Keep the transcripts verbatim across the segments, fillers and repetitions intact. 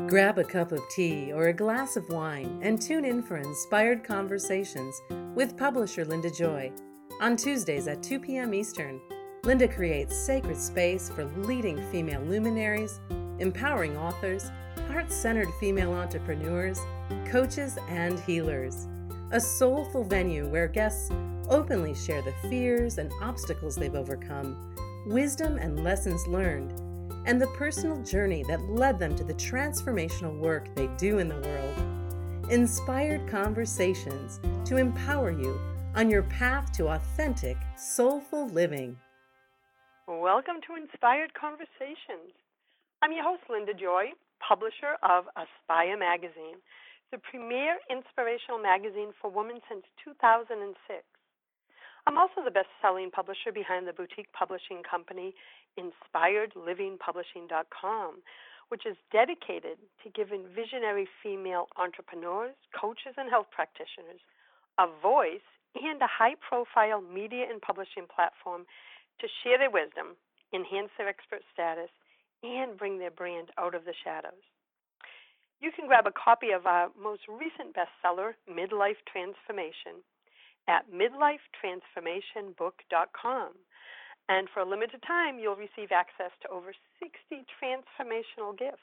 Grab a cup of tea or a glass of wine and tune in for Inspired Conversations with publisher Linda Joy. On Tuesdays at two p.m. Eastern, Linda creates sacred space for leading female luminaries, empowering authors, heart-centered female entrepreneurs, coaches, and healers. A soulful venue where guests openly share the fears and obstacles they've overcome, wisdom and lessons learned, and the personal journey that led them to the transformational work they do in the world. Inspired Conversations to empower you on your path to authentic, soulful living. Welcome to Inspired Conversations. I'm your host, Linda Joy, publisher of Aspire Magazine, the premier inspirational magazine for women since two thousand six. I'm also the best-selling publisher behind the boutique publishing company Inspired Living Publishing dot com, which is dedicated to giving visionary female entrepreneurs, coaches, and health practitioners a voice and a high-profile media and publishing platform to share their wisdom, enhance their expert status, and bring their brand out of the shadows. You can grab a copy of our most recent bestseller, Midlife Transformation, at midlife transformation book dot com. And for a limited time, you'll receive access to over sixty transformational gifts.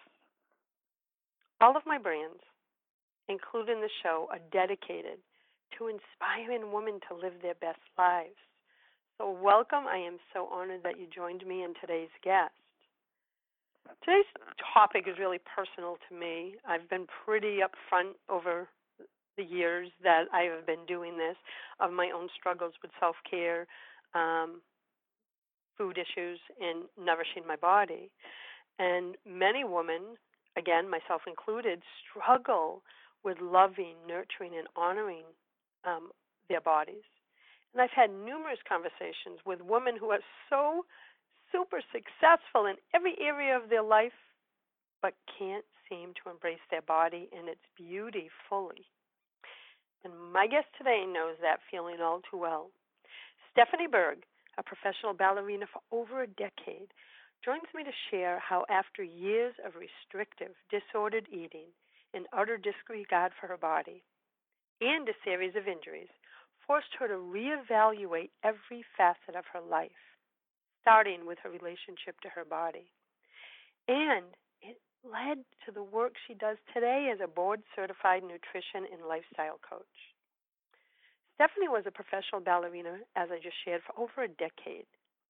All of my brands, including the show, are dedicated to inspiring women to live their best lives. So welcome. I am so honored that you joined me and today's guest. Today's topic is really personal to me. I've been pretty upfront over the years that I have been doing this of my own struggles with self-care, um, food issues, and nourishing my body. And many women, again, myself included, struggle with loving, nurturing, and honoring um, their bodies. And I've had numerous conversations with women who are so super successful in every area of their life, but can't seem to embrace their body and its beauty fully. And my guest today knows that feeling all too well. Stephanie Berg, a professional ballerina for over a decade, joins me to share how after years of restrictive, disordered eating and utter disregard for her body and a series of injuries forced her to reevaluate every facet of her life, starting with her relationship to her body. And it led to the work she does today as a board-certified nutrition and lifestyle coach. Stephanie was a professional ballerina, as I just shared, for over a decade.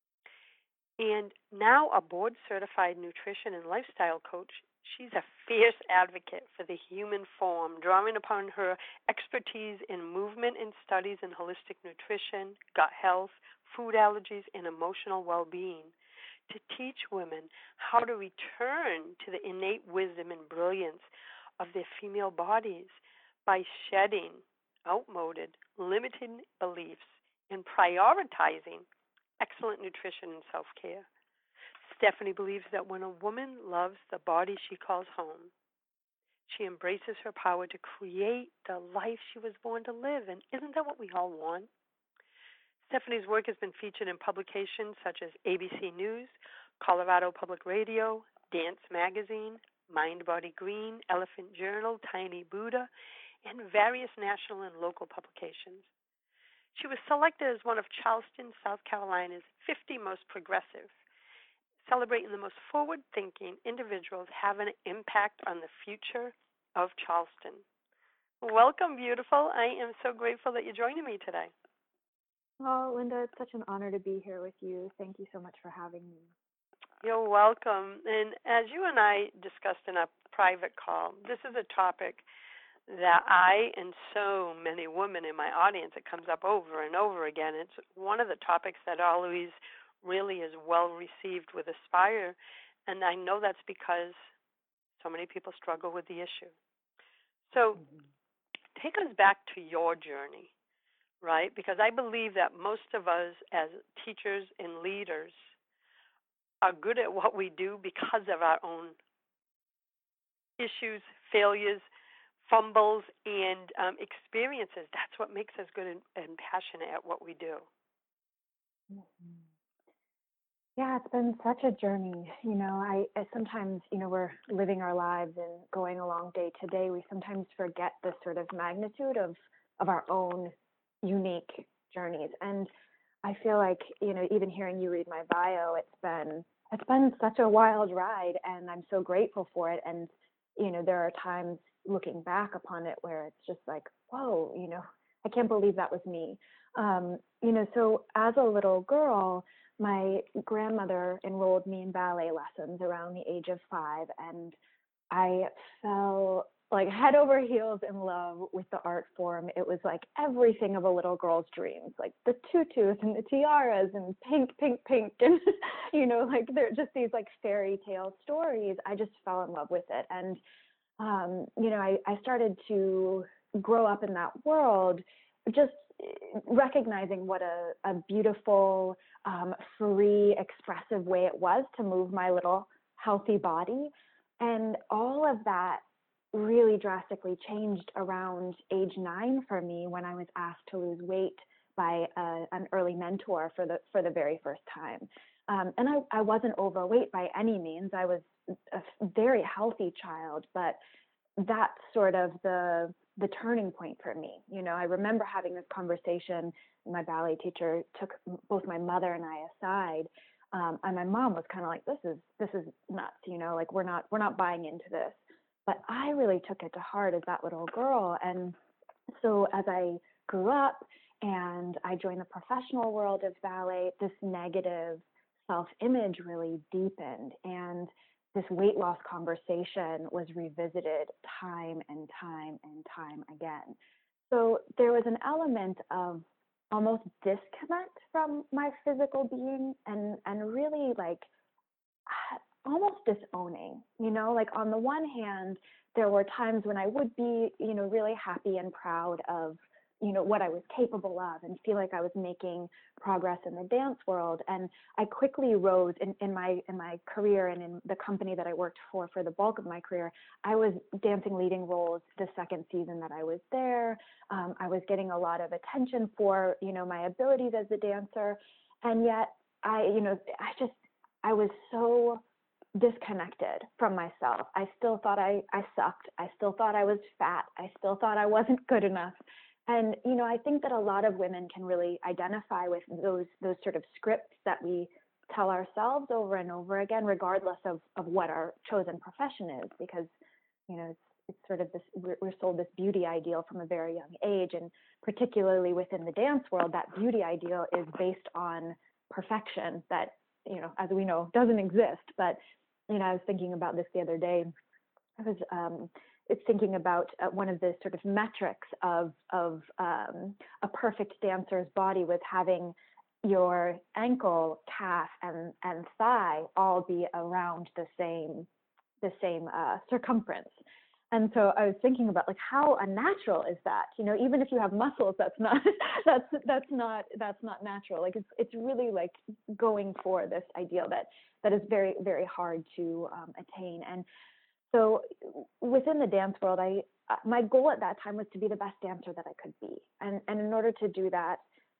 And now a board-certified nutrition and lifestyle coach, she's a fierce advocate for the human form, drawing upon her expertise in movement and studies in holistic nutrition, gut health, food allergies, and emotional well-being to teach women how to return to the innate wisdom and brilliance of their female bodies by shedding outmoded, limiting beliefs and prioritizing excellent nutrition and self-care. Stephanie believes that when a woman loves the body she calls home, she embraces her power to create the life she was born to live. And isn't that what we all want? Stephanie's work has been featured in publications such as A B C News, Colorado Public Radio, Dance Magazine, Mind Body Green, Elephant Journal, Tiny Buddha, and various national and local publications. She was selected as one of Charleston, South Carolina's fifty most progressive, celebrating the most forward-thinking individuals having an impact on the future of Charleston. Welcome, beautiful. I am so grateful that you're joining me today. Oh, Linda, it's such an honor to be here with you. Thank you so much for having me. You're welcome. And as you and I discussed in a private call, this is a topic that I and so many women in my audience, it comes up over and over again. It's one of the topics that always really is well received with Aspire, and I know that's because so many people struggle with the issue. So mm-hmm. Take us back to your journey, right? Because I believe that most of us as teachers and leaders are good at what we do because of our own issues, failures, fumbles, and um, experiences. That's what makes us good and, and passionate at what we do. Mm-hmm. Yeah, it's been such a journey. You know, I, I sometimes, you know, we're living our lives and going along day to day. We sometimes forget the sort of magnitude of of our own unique journeys. And I feel like, you know, even hearing you read my bio, it's been it's been such a wild ride, and I'm so grateful for it. And you know, there are times looking back upon it where it's just like, whoa, you know, I can't believe that was me. Um, you know, so as a little girl, my grandmother enrolled me in ballet lessons around the age of five, and I fell like head over heels in love with the art form. It was like everything of a little girl's dreams, like the tutus and the tiaras and pink, pink, pink, and you know, like they're just these like fairy tale stories. I just fell in love with it, and um, you know, I, I started to grow up in that world, just recognizing what a, a beautiful, um, free, expressive way it was to move my little healthy body. And all of that really drastically changed around age nine for me when I was asked to lose weight by a, an early mentor for the for the very first time. Um, and I, I wasn't overweight by any means. I was a very healthy child, but that's sort of the the turning point for me. You know, I remember having this conversation. My ballet teacher took both my mother and I aside, um, and my mom was kind of like, "This is this is nuts," you know, like we're not we're not buying into this. But I really took it to heart as that little girl, and so as I grew up and I joined the professional world of ballet, this negative self-image really deepened, and this weight loss conversation was revisited time and time and time again. So there was an element of almost disconnect from my physical being, and and really like almost disowning, you know, like on the one hand, there were times when I would be, you know, really happy and proud of, you know, what I was capable of and feel like I was making progress in the dance world. And I quickly rose in, in my in my career and in the company that I worked for for the bulk of my career. I was dancing leading roles the second season that I was there. Um, I was getting a lot of attention for, you know, my abilities as a dancer. And yet I, you know, I just, I was so disconnected from myself. I still thought I, I sucked. I still thought I was fat. I still thought I wasn't good enough. And, you know, I think that a lot of women can really identify with those, those sort of scripts that we tell ourselves over and over again, regardless of, of what our chosen profession is, because, you know, it's, it's sort of this, we're, we're sold this beauty ideal from a very young age. And particularly within the dance world, that beauty ideal is based on perfection that, you know, as we know, doesn't exist. But you know, I was thinking about this the other day. I was um, thinking about uh, one of the sort of metrics of of um, a perfect dancer's body was having your ankle, calf, and and thigh all be around the same the same uh, circumference. And so I was thinking about like how unnatural is that? You know, even if you have muscles, that's not that's that's not that's not natural. Like it's it's really like going for this ideal that that is very very hard to um, attain. And so within the dance world, I my goal at that time was to be the best dancer that I could be. And and in order to do that,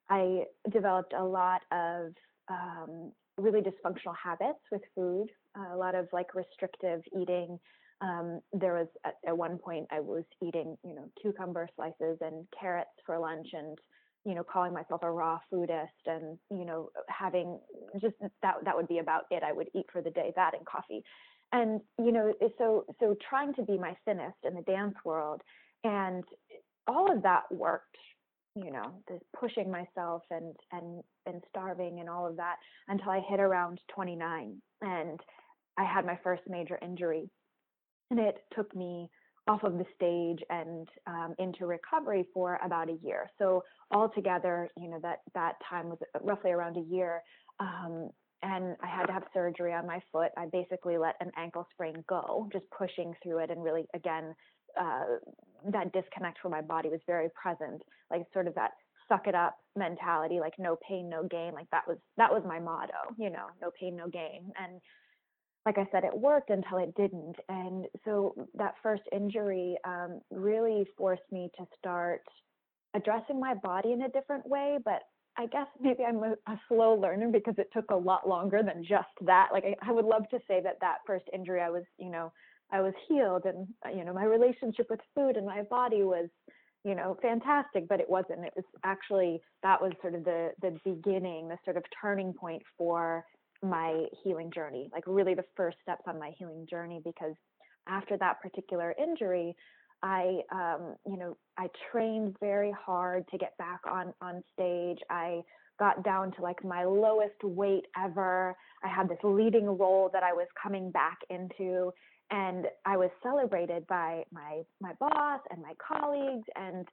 I developed a lot of um, really dysfunctional habits with food, uh, a lot of like restrictive eating. Um, there was at, at one point I was eating, you know, cucumber slices and carrots for lunch, and you know, calling myself a raw foodist, and you know, having just that that would be about it. I would eat for the day, that and coffee, and you know, so so trying to be my thinnest in the dance world, and all of that worked. You know, the pushing myself and and and starving and all of that until I hit around twenty-nine, and I had my first major injury, and it took me off of the stage and um, into recovery for about a year. So altogether, you know, that that time was roughly around a year. Um, and I had to have surgery on my foot. I basically let an ankle sprain go, just pushing through it. And really, again, uh, that disconnect from my body was very present, like sort of that suck it up mentality, like no pain, no gain. Like that was that was my motto, you know, no pain, no gain. And like I said, it worked until it didn't. And so that first injury um, really forced me to start addressing my body in a different way, but I guess maybe I'm a, a slow learner because it took a lot longer than just that. Like I, I would love to say that that first injury, I was, you know, I was healed, and, you know, my relationship with food and my body was, you know, fantastic, but it wasn't. It was actually, that was sort of the the beginning, the sort of turning point for my healing journey, like really the first steps on my healing journey, because after that particular injury, I, um, you know, I trained very hard to get back on, on stage. I got down to like my lowest weight ever. I had this leading role that I was coming back into, and I was celebrated by my, my boss and my colleagues. And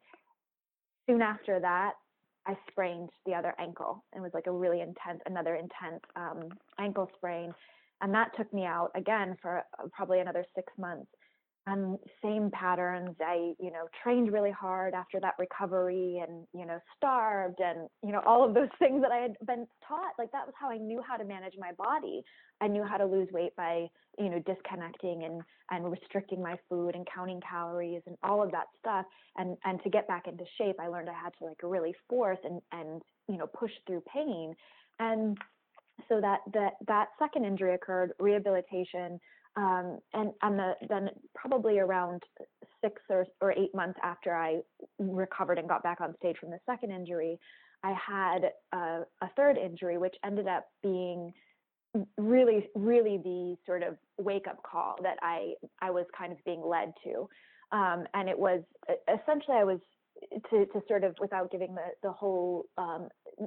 soon after that, I sprained the other ankle. It was like a really intense, another intense um, ankle sprain. And that took me out again for probably another six months. And same patterns. I, you know, trained really hard after that recovery, and, you know, starved, and, you know, all of those things that I had been taught. Like that was how I knew how to manage my body. I knew how to lose weight by, you know, disconnecting and, and restricting my food and counting calories and all of that stuff. And, and to get back into shape, I learned I had to like really force and, and, you know, push through pain. And so that, that, that second injury occurred, rehabilitation. Um, and and the, then probably around six or, or eight months after I recovered and got back on stage from the second injury, I had a, a third injury, which ended up being really, really the sort of wake-up call that I, I was kind of being led to. Um, and it was essentially, I was, to, to sort of, without giving the, the whole um,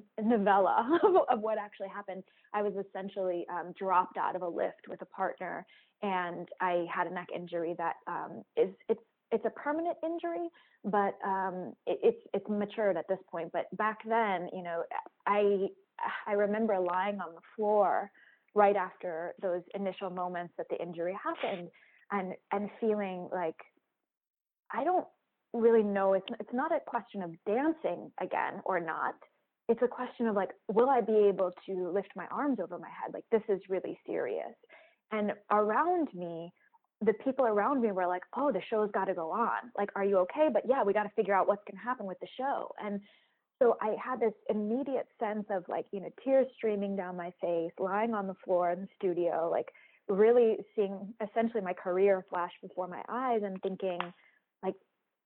novella of, of what actually happened, I was essentially um, dropped out of a lift with a partner, and I had a neck injury that um, is, it's, it's a permanent injury, but um, it, it's, it's matured at this point. But back then, you know, I, I remember lying on the floor right after those initial moments that the injury happened, and, and feeling like, I don't really know, it's, it's not a question of dancing again or not. It's a question of like, will I be able to lift my arms over my head? Like, this is really serious. And around me, the people around me were like, oh, the show's got to go on. Like, are you okay? But yeah, we got to figure out what's going to happen with the show. And so I had this immediate sense of like, you know, tears streaming down my face, lying on the floor in the studio, like really seeing essentially my career flash before my eyes, and thinking like,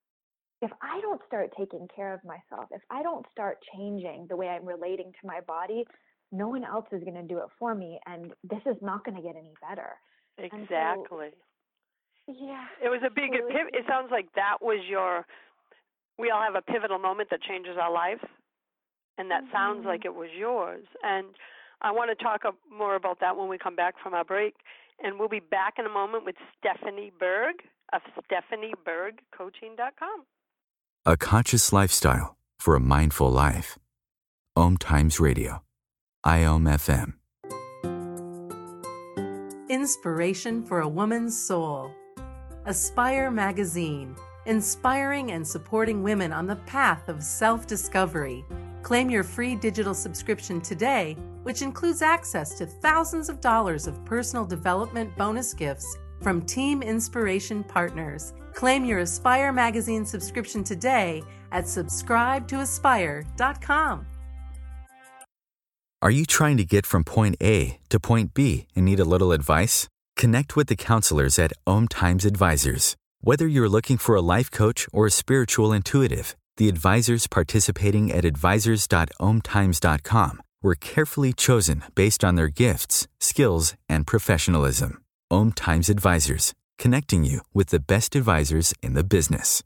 if I don't start taking care of myself, if I don't start changing the way I'm relating to my body, no one else is going to do it for me. And this is not going to get any better. Exactly. So, yeah. It was a big, really, it, it sounds like that was your, we all have a pivotal moment that changes our life. And that mm-hmm. sounds like it was yours. And I want to talk more about that when we come back from our break. And we'll be back in a moment with Stephanie Berg of Stephanie Berg Coaching dot com. A conscious lifestyle for a mindful life. Om Times Radio. I O M F M. Inspiration for a woman's soul. Aspire Magazine, inspiring and supporting women on the path of self-discovery. Claim your free digital subscription today, which includes access to thousands of dollars of personal development bonus gifts from Team Inspiration partners. Claim your Aspire Magazine subscription today at subscribe to aspire dot com. Are you trying to get from point A to point B and need a little advice? Connect with the counselors at Om Times Advisors. Whether you're looking for a life coach or a spiritual intuitive, the advisors participating at advisors dot om times dot com were carefully chosen based on their gifts, skills, and professionalism. Om Times Advisors, connecting you with the best advisors in the business.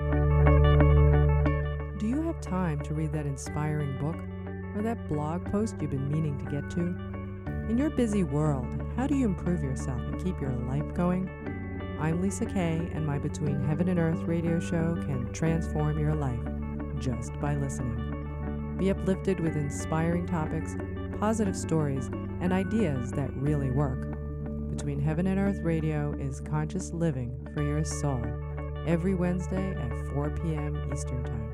Do you have time to read that inspiring book or that blog post you've been meaning to get to? In your busy world, how do you improve yourself and keep your life going? I'm Lisa Kay, and my Between Heaven and Earth radio show can transform your life just by listening. Be uplifted with inspiring topics, positive stories, and ideas that really work. Between Heaven and Earth Radio is conscious living for your soul, every Wednesday at four p.m. Eastern Time.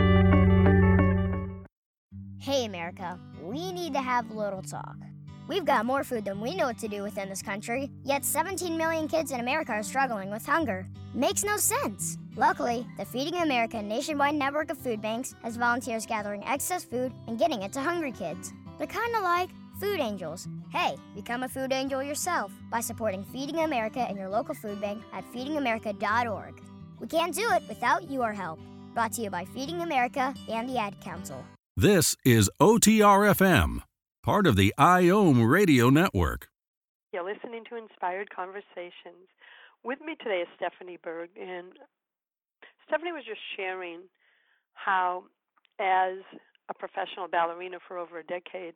Hey, America, we need to have a little talk. We've got more food than we know what to do with in this country, yet seventeen million kids in America are struggling with hunger. Makes no sense. Luckily, the Feeding America nationwide network of food banks has volunteers gathering excess food and getting it to hungry kids. They're kind of like food angels. Hey, become a food angel yourself by supporting Feeding America and your local food bank at feeding america dot org. We can't do it without your help. Brought to you by Feeding America and the Ad Council. This is O T R F M, part of the I O M Radio Network. You're listening to Inspired Conversations. With me today is Stephanie Berg, and Stephanie was just sharing how, as a professional ballerina for over a decade,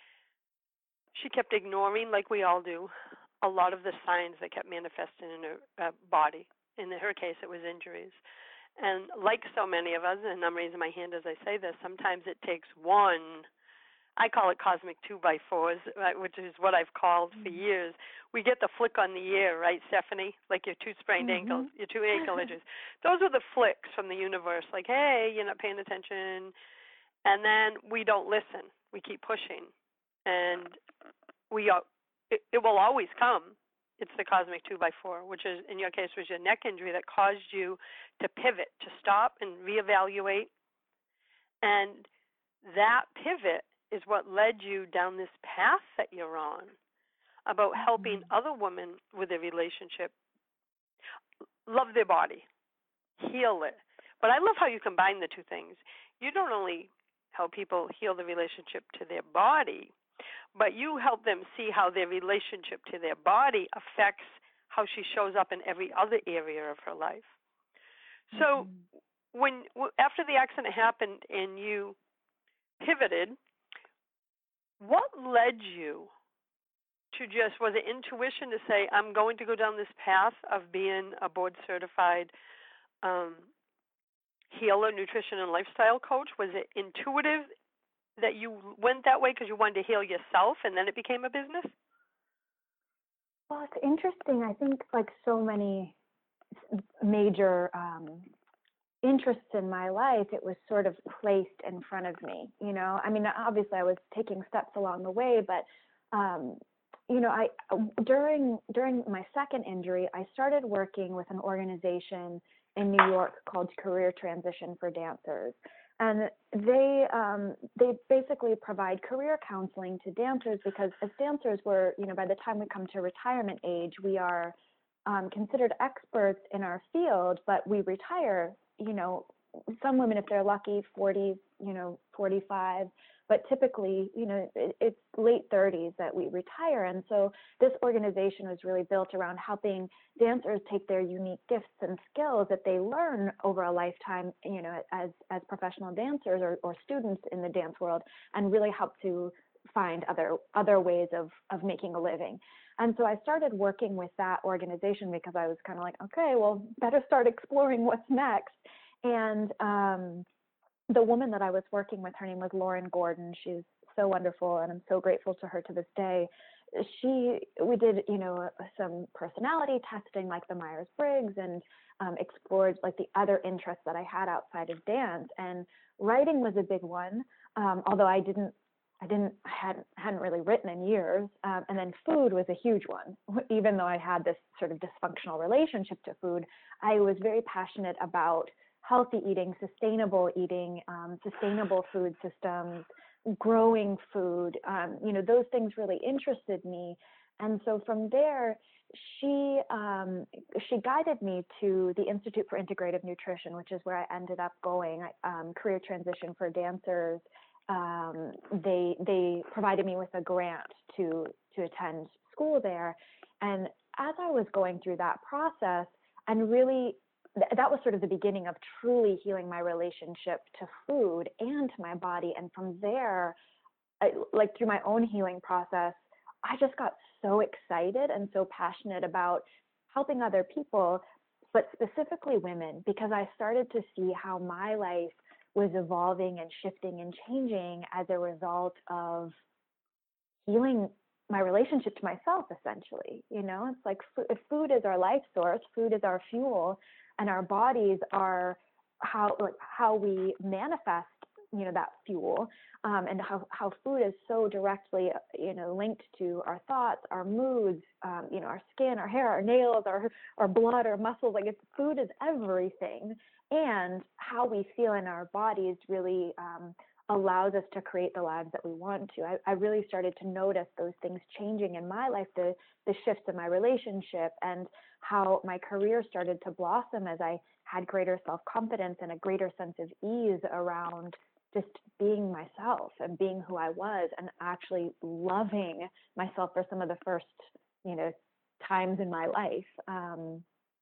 she kept ignoring, like we all do, a lot of the signs that kept manifesting in her uh, body. In her case, it was injuries. And like so many of us, and I'm raising my hand as I say this, sometimes it takes one, I call it cosmic two by fours, right, which is what I've called for years. We get the flick on the ear, right, Stephanie? Like your two sprained mm-hmm. ankles, your two ankle injuries. Those are the flicks from the universe, like, hey, you're not paying attention. And then we don't listen. We keep pushing. And we are, it, it will always come. It's the cosmic two by four, which is, in your case, was your neck injury that caused you to pivot, to stop and reevaluate. And that pivot is what led you down this path that you're on about helping mm-hmm. other women with their relationship love their body, heal it. But I love how you combine the two things. You don't only help people heal the relationship to their body, but you help them see how their relationship to their body affects how she shows up in every other area of her life. So mm-hmm. when after the accident happened and you pivoted, what led you to just, was it intuition to say, I'm going to go down this path of being a board-certified um, healer, nutrition, and lifestyle coach? Was it intuitive that you went that way because you wanted to heal yourself and then it became a business? Well, it's interesting. I think like so many major um, interests in my life, it was sort of placed in front of me. You know, I mean, obviously I was taking steps along the way, but um, you know, I during during my second injury, I started working with an organization in New York called Career Transition for Dancers. And they um, they basically provide career counseling to dancers because as dancers, we're, you know, by the time we come to retirement age, we are um, considered experts in our field, but we retire, you know, some women, if they're lucky, forties, you know, forty-five, but typically, you know, it, it's late thirties that we retire. And so this organization was really built around helping dancers take their unique gifts and skills that they learn over a lifetime, you know, as, as professional dancers or, or students in the dance world, and really help to find other, other ways of, of making a living. And so I started working with that organization because I was kind of like, okay, well, better start exploring what's next. And, um, the woman that I was working with, her name was Lauren Gordon. She's so wonderful, and I'm so grateful to her to this day. She, we did, you know, some personality testing, like the Myers-Briggs, and um, explored like the other interests that I had outside of dance. And writing was a big one, um, although I didn't, I didn't, I hadn't, hadn't really written in years. Um, and then food was a huge one. Even though I had this sort of dysfunctional relationship to food, I was very passionate about healthy eating, sustainable eating, um, sustainable food systems, growing food. Um, you know, those things really interested me. And so from there, she um, she guided me to the Institute for Integrative Nutrition, which is where I ended up going. Um, Career Transition for Dancers. Um, they they provided me with a grant to to attend school there. And as I was going through that process and really that was sort of the beginning of truly healing my relationship to food and to my body. And from there, I, like through my own healing process, I just got so excited and so passionate about helping other people, but specifically women, because I started to see how my life was evolving and shifting and changing as a result of healing my relationship to myself, essentially. You know, it's like if food is our life source, food is our fuel, and our bodies are how like how we manifest you know, that fuel, um, and how, how food is so directly, you know, linked to our thoughts, our moods, um, you know, our skin, our hair, our nails, our, our blood, our muscles. Like it's, food is everything. And how we feel in our bodies really um, allows us to create the lives that we want to. I, I really started to notice those things changing in my life, the, the shifts in my relationship, and how my career started to blossom as I had greater self-confidence and a greater sense of ease around just being myself and being who I was, and actually loving myself for some of the first, you know, times in my life. Um,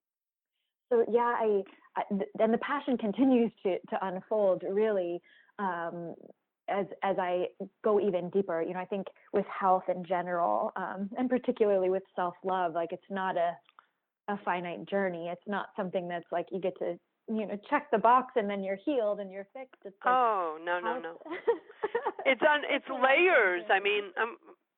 so yeah, I, I and the passion continues to to unfold really um, as as I go even deeper. You know, I think with health in general, um, and particularly with self-love, like it's not a a finite journey. It's not something that's like you get to, you know, check the box and then you're healed and you're fixed. It's like, oh no no no. it's on it's layers. I mean, I'm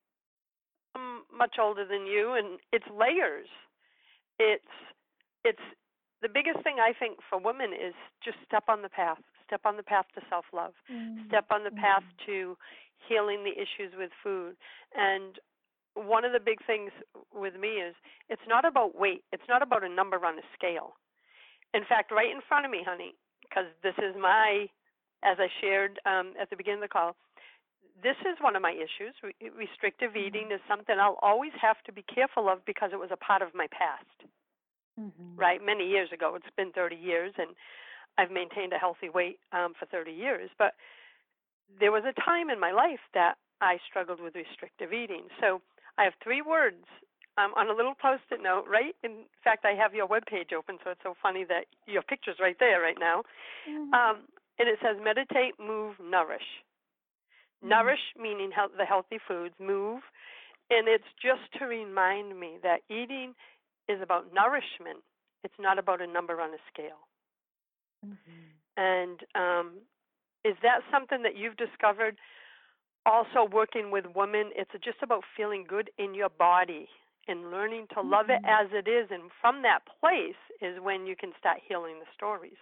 I'm much older than you, and it's layers. It's it's the biggest thing I think for women is just step on the path. Step on the path to self-love. Mm-hmm. Step on the path mm-hmm. to healing the issues with food. And one of the big things with me is it's not about weight. It's not about a number on a scale. In fact, right in front of me, honey, because this is my, as I shared um, at the beginning of the call, this is one of my issues. Re- restrictive eating is something I'll always have to be careful of because it was a part of my past, mm-hmm. right? Many years ago. It's been thirty years, and I've maintained a healthy weight um, for thirty years. But there was a time in my life that I struggled with restrictive eating. So I have three words um, on a little Post-it note, right? In fact, I have your webpage open, so it's so funny that your picture's right there right now. Mm-hmm. Um, and it says meditate, move, nourish. Mm-hmm. Nourish meaning health, the healthy foods, move. And it's just to remind me that eating is about nourishment. It's not about a number on a scale. Mm-hmm. And um, is that something that you've discovered? Also working with women, it's just about feeling good in your body and learning to love mm-hmm. it as it is. And from that place is when you can start healing the stories.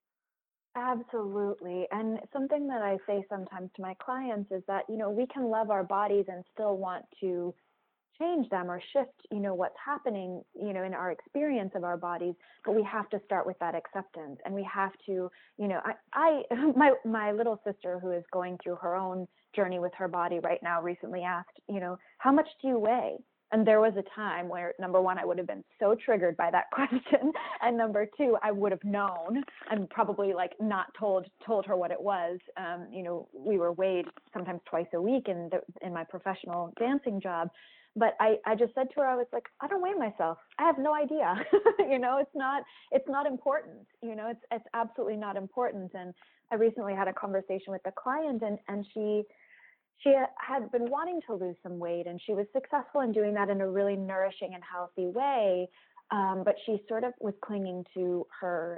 Absolutely. And something that I say sometimes to my clients is that, you know, we can love our bodies and still want to change them or shift, you know, what's happening, you know, in our experience of our bodies, but we have to start with that acceptance. And we have to, you know, I, I my, my little sister who is going through her own journey with her body right now recently asked, you know, how much do you weigh? And there was a time where, number one, I would have been so triggered by that question. And number two, I would have known and probably like not told told her what it was. Um, you know, we were weighed sometimes twice a week in the, in my professional dancing job. But I, I just said to her, I was like, I don't weigh myself. I have no idea. you know, it's not it's not important. You know, it's it's absolutely not important. And I recently had a conversation with a client, and, and she she had been wanting to lose some weight, and she was successful in doing that in a really nourishing and healthy way. Um, but she sort of was clinging to her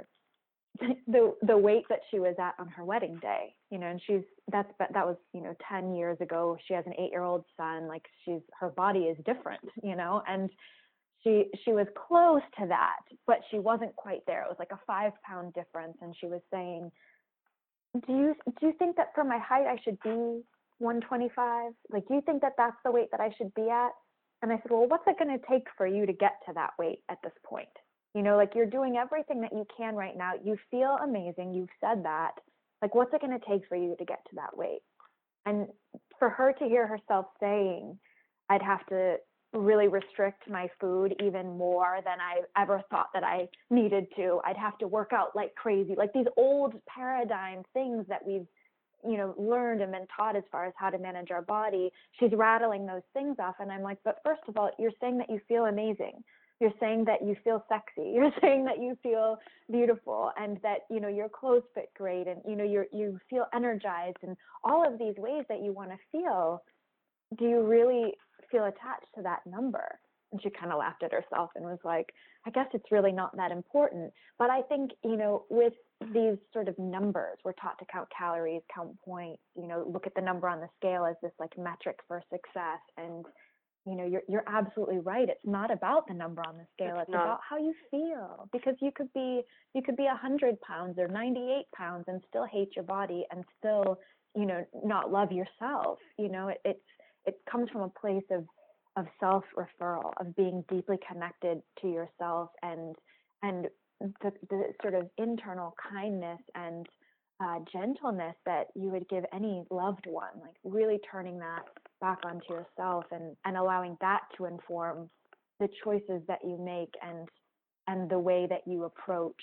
the the weight that she was at on her wedding day, you know, and she's that's that was, you know, ten years ago. She has an eight-year-old son. Like she's her body is different, you know, and she she was close to that, but she wasn't quite there. It was like a five pound difference, and she was saying, "Do you do you think that for my height I should be one twenty-five? Like, do you think that that's the weight that I should be at?" And I said, "Well, what's it going to take for you to get to that weight at this point? You know, like you're doing everything that you can right now. You feel amazing. You've said that. Like, what's it going to take for you to get to that weight?" And for her to hear herself saying, I'd have to really restrict my food even more than I ever thought that I needed to. I'd have to work out like crazy, like these old paradigm things that we've, you know, learned and been taught as far as how to manage our body. She's rattling those things off. And I'm like, but first of all, you're saying that you feel amazing. You're saying that you feel sexy. You're saying that you feel beautiful, and that, you know, your clothes fit great, and, you know, you're, you feel energized, and all of these ways that you want to feel. Do you really feel attached to that number? And she kind of laughed at herself and was like, I guess it's really not that important. But I think, you know, with these sort of numbers, we're taught to count calories, count points, you know, look at the number on the scale as this like metric for success. And you know, you're you're absolutely right. It's not about the number on the scale. It's, it's about how you feel, because you could be you could be one hundred pounds or ninety-eight pounds and still hate your body and still, you know, not love yourself. You know, it, it's it comes from a place of of self-referral, of being deeply connected to yourself, and and the, the sort of internal kindness and uh, gentleness that you would give any loved one, like really turning that back onto yourself and, and allowing that to inform the choices that you make and and the way that you approach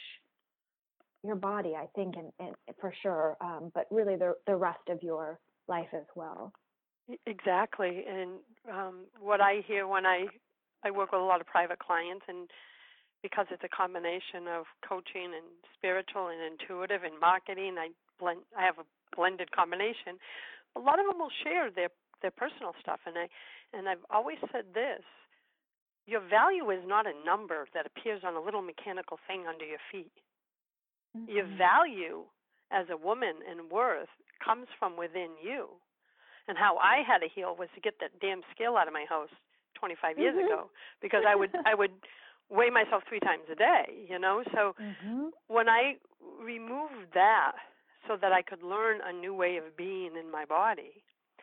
your body, I think, and, and for sure, um, but really the the rest of your life as well. Exactly. And um, what I hear when I, I work with a lot of private clients, and because it's a combination of coaching and spiritual and intuitive and marketing, I blend. I have a blended combination. A lot of them will share their, their personal stuff, and I and I've always said this: your value is not a number that appears on a little mechanical thing under your feet. Mm-hmm. Your value as a woman and worth comes from within you. And how I had to heal was to get that damn scale out of my house twenty-five years mm-hmm. ago, because I would I would weigh myself three times a day, you know. So mm-hmm. when I removed that so that I could learn a new way of being in my body,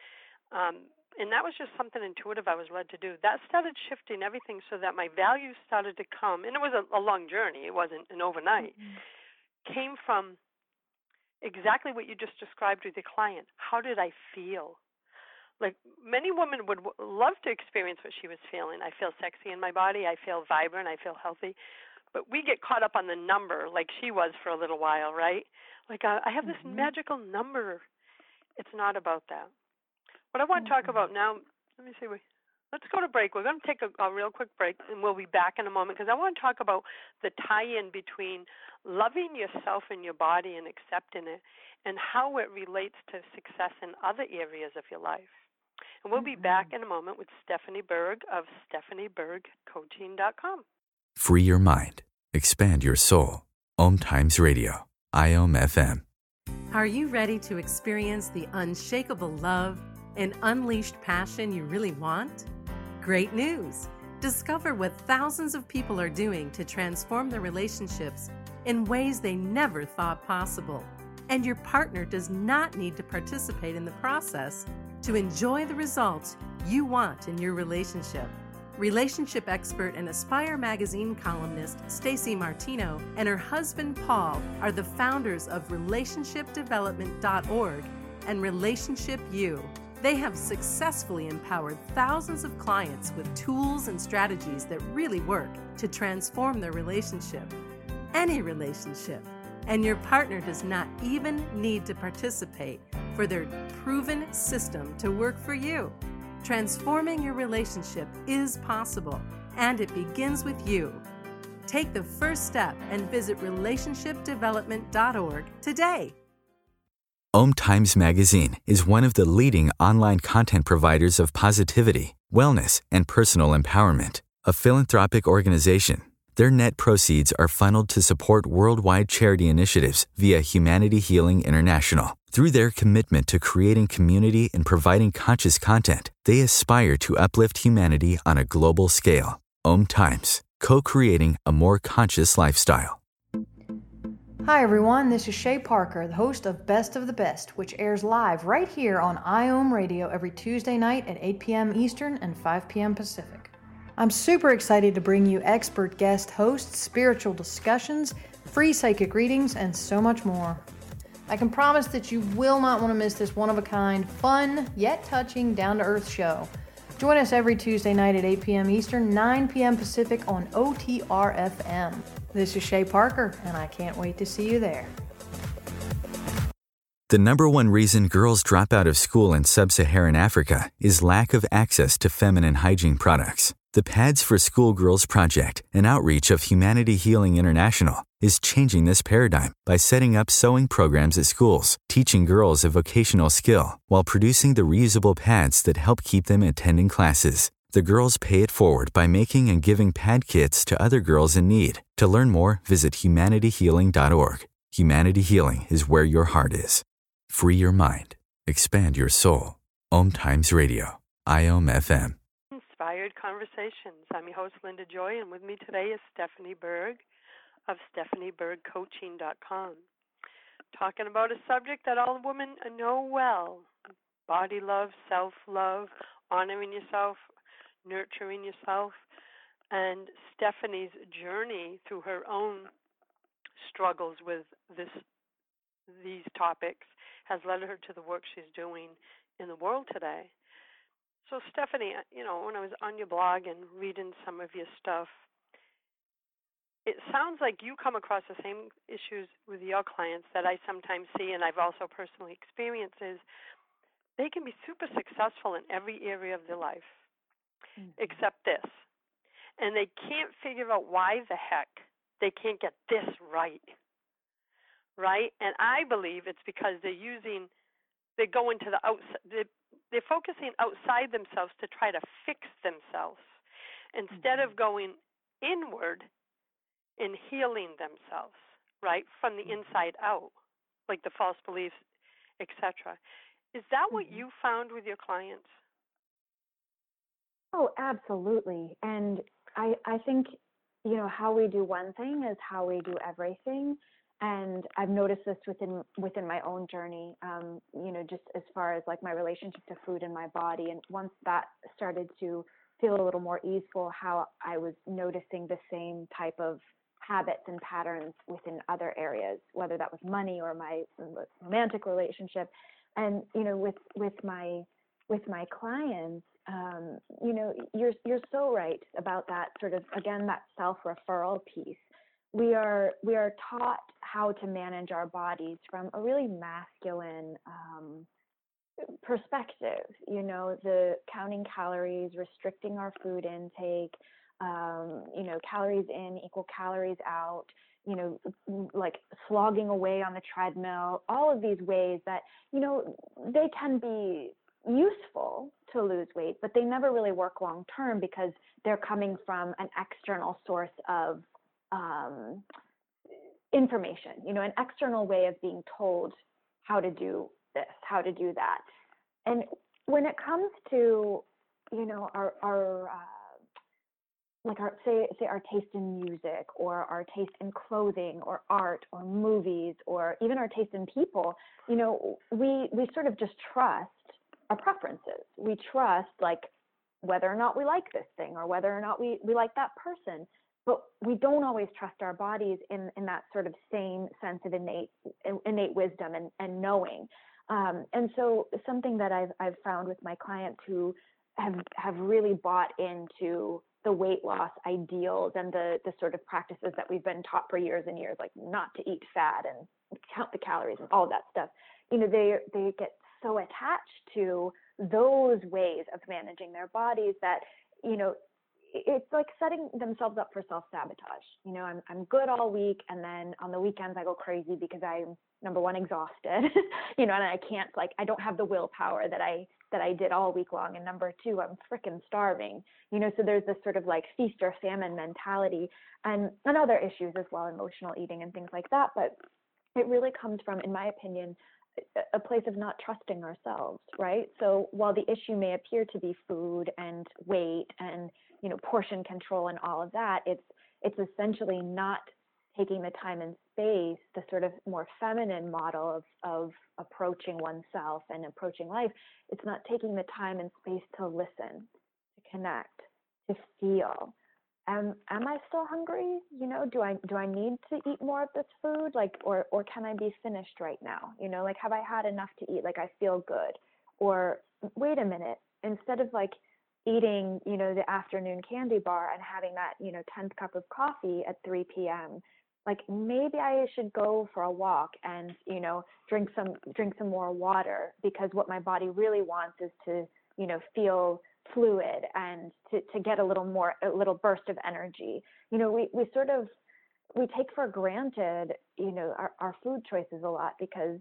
um, and that was just something intuitive I was led to do, that started shifting everything so that my values started to come, and it was a, a long journey. It wasn't an overnight. Mm-hmm. Came from exactly what you just described with your client. How did I feel? Like, many women would w- love to experience what she was feeling. I feel sexy in my body. I feel vibrant. I feel healthy. But we get caught up on the number like she was for a little while, right? Like, uh, I have this mm-hmm. magical number. It's not about that. What I want to mm-hmm. talk about now, let me see. Let's go to break. We're going to take a, a real quick break, and we'll be back in a moment, because I want to talk about the tie-in between loving yourself and your body and accepting it, and how it relates to success in other areas of your life. And we'll be back in a moment with Stephanie Berg of stephanie berg coaching dot com. Free your mind. Expand your soul. Om Times Radio. I O M F M. Are you ready to experience the unshakable love and unleashed passion you really want? Great news! Discover what thousands of people are doing to transform their relationships in ways they never thought possible. And your partner does not need to participate in the process to enjoy the results you want in your relationship. Relationship expert and Aspire magazine columnist Stacey Martino and her husband Paul are the founders of relationship development dot org and Relationship U. They have successfully empowered thousands of clients with tools and strategies that really work to transform their relationship. Any relationship. And your partner does not even need to participate for their proven system to work for you. Transforming your relationship is possible, and it begins with you. Take the first step and visit relationship development dot org today. Om Times Magazine is one of the leading online content providers of positivity, wellness, and personal empowerment. A philanthropic organization, their net proceeds are funneled to support worldwide charity initiatives via Humanity Healing International. Through their commitment to creating community and providing conscious content, they aspire to uplift humanity on a global scale. Om Times, co-creating a more conscious lifestyle. Hi everyone, this is Shay Parker, the host of Best of the Best, which airs live right here on I O M Radio every Tuesday night at eight p.m. Eastern and five p.m. Pacific. I'm super excited to bring you expert guest hosts, spiritual discussions, free psychic readings, and so much more. I can promise that you will not want to miss this one-of-a-kind, fun, yet touching, down-to-earth show. Join us every Tuesday night at eight p.m. Eastern, nine p.m. Pacific on O T R F M. This is Shay Parker, and I can't wait to see you there. The number one reason girls drop out of school in sub-Saharan Africa is lack of access to feminine hygiene products. The Pads for Schoolgirls Project, an outreach of Humanity Healing International, is changing this paradigm by setting up sewing programs at schools, teaching girls a vocational skill, while producing the reusable pads that help keep them attending classes. The girls pay it forward by making and giving pad kits to other girls in need. To learn more, visit humanity healing dot org. Humanity Healing is where your heart is. Free your mind. Expand your soul. Om Times Radio. I O M F M. Inspired Conversations. I'm your host, Linda Joy, and with me today is Stephanie Berg of stephanie berg coaching dot com, talking about a subject that all women know well: body love, self-love, honoring yourself, nurturing yourself. And Stephanie's journey through her own struggles with this these topics has led her to the work she's doing in the world today. So Stephanie, you know, when I was on your blog and reading some of your stuff, it sounds like you come across the same issues with your clients that I sometimes see, and I've also personally experienced, is they can be super successful in every area of their life, mm-hmm. except this. And they can't figure out why the heck they can't get this right, right? And I believe it's because they're using, they're going to the outside, they're, they're focusing outside themselves to try to fix themselves instead mm-hmm. of going inward and healing themselves, right, from the mm-hmm. inside out, like the false beliefs, et cetera. Is that mm-hmm. what you found with your clients? Oh, absolutely. And I, I think, you know, how we do one thing is how we do everything. And I've noticed this within within my own journey, um, you know, just as far as like my relationship to food and my body. And once that started to feel a little more easeful, how I was noticing the same type of habits and patterns within other areas, whether that was money or my romantic relationship. And, you know, with, with my with my clients, um, you know, you're you're so right about that sort of, again, that self-referral piece. We are we are taught how to manage our bodies from a really masculine um, perspective. You know, the counting calories, restricting our food intake, um, you know, calories in equal calories out, you know, like slogging away on the treadmill, all of these ways that, you know, they can be useful to lose weight, but they never really work long term because they're coming from an external source of um, information, you know, an external way of being told how to do this, how to do that. And when it comes to, you know, our, our uh, like our, say, say our taste in music or our taste in clothing or art or movies or even our taste in people, you know, we, we sort of just trust our preferences. We trust like whether or not we like this thing or whether or not we, we like that person, but we don't always trust our bodies in, in that sort of same sense of innate, innate wisdom and, and knowing. Um, and so something that I've, I've found with my clients who have, have really bought into the weight loss ideals and the, the sort of practices that we've been taught for years and years, like not to eat fat and count the calories and all that stuff, you know, they, they get so attached to those ways of managing their bodies that, you know, it's like setting themselves up for self-sabotage. You know, I'm I'm good all week, and then on the weekends I go crazy because I'm, number one, exhausted, you know, and I can't, like, I don't have the willpower that I that I did all week long, and number two, I'm freaking starving, you know, so there's this sort of like feast or famine mentality, and, and other issues as well, emotional eating and things like that, but it really comes from, in my opinion, a place of not trusting ourselves, right? So while the issue may appear to be food and weight and, you know, portion control and all of that, it's it's essentially not taking the time and space, the sort of more feminine model of, of approaching oneself and approaching life. It's not taking the time and space to listen, to connect, to feel. Am, am I still hungry? You know, do I do I need to eat more of this food? Like, or or can I be finished right now? You know, like, have I had enough to eat? Like, I feel good. Or wait a minute, instead of like eating, you know, the afternoon candy bar and having that, you know, tenth cup of coffee at three p.m., like maybe I should go for a walk and, you know, drink some drink some more water, because what my body really wants is to, you know, feel fluid and to, to get a little more, a little burst of energy. You know, we, we sort of, we take for granted, you know, our, our food choices a lot because,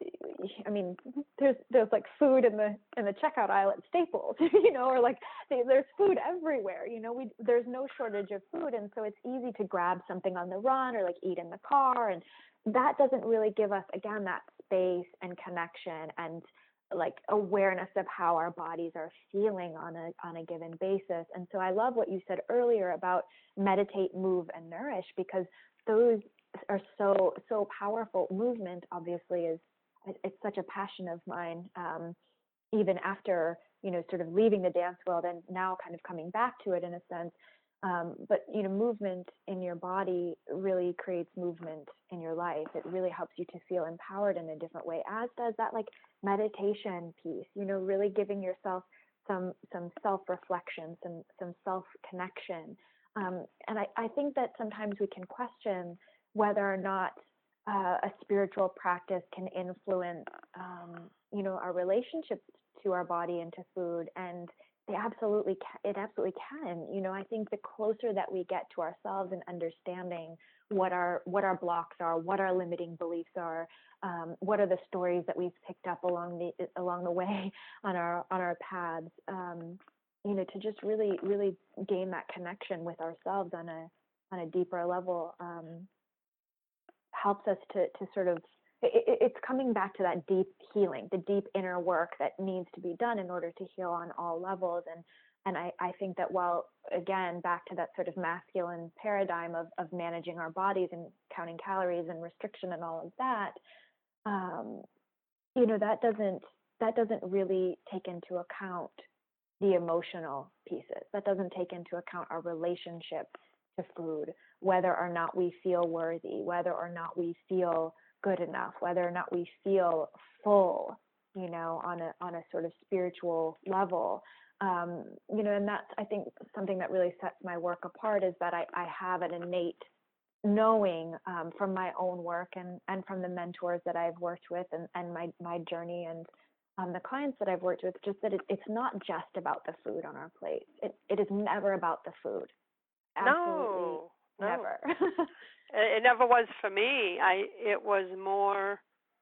I mean, there's, there's like food in the, in the checkout aisle at Staples, you know, or like there's food everywhere, you know, we, there's no shortage of food. And so it's easy to grab something on the run or like eat in the car. And that doesn't really give us, again, that space and connection and like awareness of how our bodies are feeling on a on a given basis. And so I love what you said earlier about meditate, move, and nourish, because those are so so powerful. Movement obviously is it's such a passion of mine, um, even after, you know, sort of leaving the dance world and now kind of coming back to it in a sense. Um, but, you know, movement in your body really creates movement in your life. It really helps you to feel empowered in a different way, as does that like meditation piece, you know, really giving yourself some some self-reflection, some some self-connection. Um, and I, I think that sometimes we can question whether or not uh, a spiritual practice can influence, um, you know, our relationships to our body and to food. And they absolutely can, it absolutely can. You know, I think the closer that we get to ourselves and understanding what our what our blocks are, what our limiting beliefs are, um, what are the stories that we've picked up along the along the way on our on our paths, um, you know, to just really really gain that connection with ourselves on a on a deeper level, um, helps us to to sort of. It, it's coming back to that deep healing, the deep inner work that needs to be done in order to heal on all levels. And and I, I think that while, again, back to that sort of masculine paradigm of, of managing our bodies and counting calories and restriction and all of that, um, you know, that doesn't that doesn't really take into account the emotional pieces. That doesn't take into account our relationship to food, whether or not we feel worthy, whether or not we feel good enough, whether or not we feel full, you know, on a on a sort of spiritual level, um, you know, and that's, I think, something that really sets my work apart, is that I, I have an innate knowing um, from my own work and, and from the mentors that I've worked with and, and my, my journey and um, the clients that I've worked with, just that it, it's not just about the food on our plate. It it is never about the food. Absolutely no, no. never. It never was for me. I it was more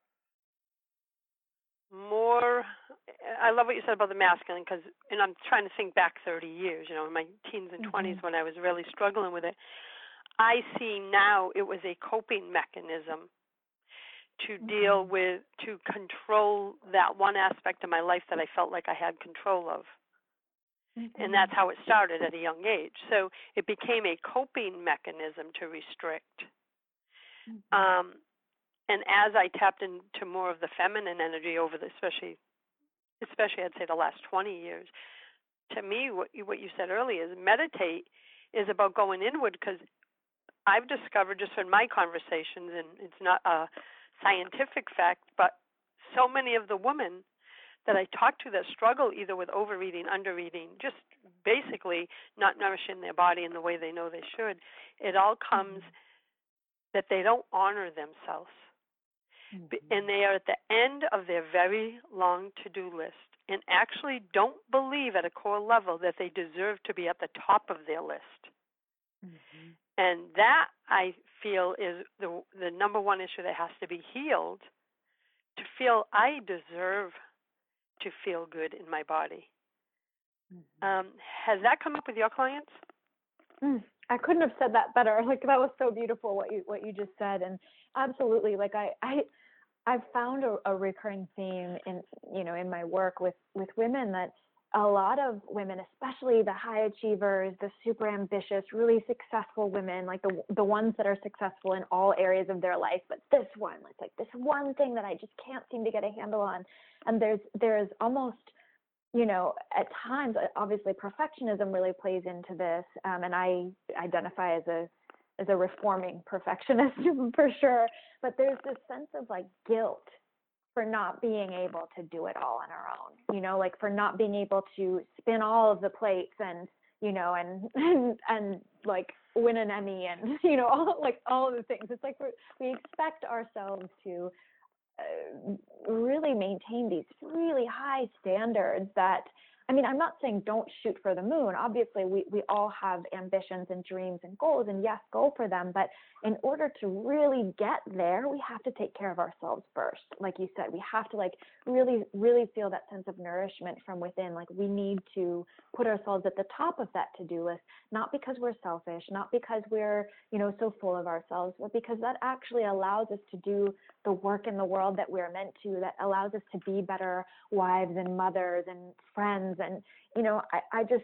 more I love what you said about the masculine, because, and I'm trying to think back thirty years, you know, in my teens and twenties, Mm-hmm. when I was really struggling with it. I see now it was a coping mechanism to Mm-hmm. deal with, to control that one aspect of my life that I felt like I had control of. Mm-hmm. And that's how it started at a young age. So it became a coping mechanism to restrict. Mm-hmm. Um, and as I tapped into more of the feminine energy over the, especially, especially I'd say the last twenty years, to me, what you, what you said earlier is meditate is about going inward, because I've discovered just in my conversations, and it's not a scientific fact, but so many of the women that I talk to that struggle either with overeating, undereating, just basically not nourishing their body in the way they know they should, it all comes mm-hmm. that they don't honor themselves. Mm-hmm. And they are at the end of their very long to-do list and actually don't believe at a core level that they deserve to be at the top of their list. Mm-hmm. And that, I feel, is the the number one issue that has to be healed, to feel I deserve to feel good in my body. Mm-hmm. Um, has that come up with your clients? Mm, I couldn't have said that better. Like, that was so beautiful what you what you just said. And absolutely, like I I I've found a, a recurring theme in you know in my work with with women, that a lot of women, especially the high achievers, the super ambitious, really successful women, like the the ones that are successful in all areas of their life, but this one, it's like this one thing that I just can't seem to get a handle on. And there's there's almost, you know, at times, obviously perfectionism really plays into this, um, and I identify as a as a reforming perfectionist for sure. But there's this sense of like guilt for not being able to do it all on our own, you know, like for not being able to spin all of the plates and, you know, and, and, and like win an Emmy and, you know, all, like all of the things. It's like we're, we expect ourselves to uh, really maintain these really high standards that I mean, I'm not saying don't shoot for the moon. Obviously, we, we all have ambitions and dreams and goals, and yes, go for them. But in order to really get there, we have to take care of ourselves first. Like you said, we have to like really, really feel that sense of nourishment from within. Like we need to put ourselves at the top of that to-do list, not because we're selfish, not because we're, you know, so full of ourselves, but because that actually allows us to do the work in the world that we're meant to, that allows us to be better wives and mothers and friends. And, you know, I, I just,